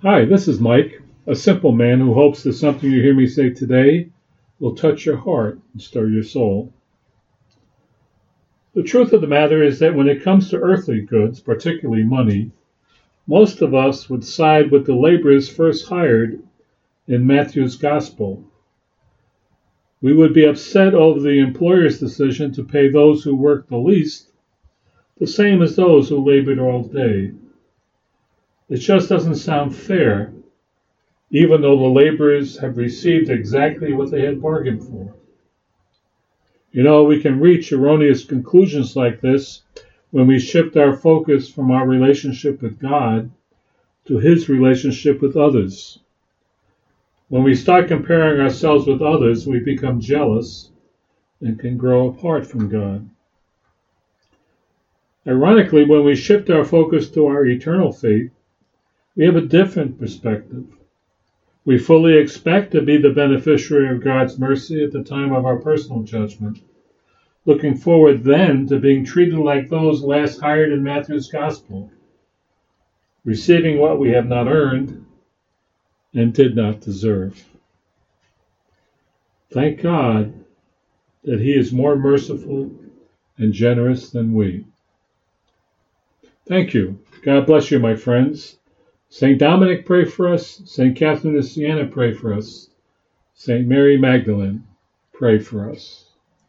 Hi, this is Mike, a simple man who hopes that something you hear me say today will touch your heart and stir your soul. The truth of the matter is that when it comes to earthly goods, particularly money, most of us would side with the laborers first hired in Matthew's Gospel. We would be upset over the employer's decision to pay those who work the least the same as those who labored all day. It just doesn't sound fair, even though the laborers have received exactly what they had bargained for. We can reach erroneous conclusions like this when we shift our focus from our relationship with God to His relationship with others. When we start comparing ourselves with others, we become jealous and can grow apart from God. Ironically, when we shift our focus to our eternal fate, we have a different perspective. We fully expect to be the beneficiary of God's mercy at the time of our personal judgment, looking forward then to being treated like those last hired in Matthew's Gospel, receiving what we have not earned and did not deserve. Thank God that He is more merciful and generous than we. Thank you. God bless you, my friends. St. Dominic, pray for us. St. Catherine of Siena, pray for us. St. Mary Magdalene, pray for us.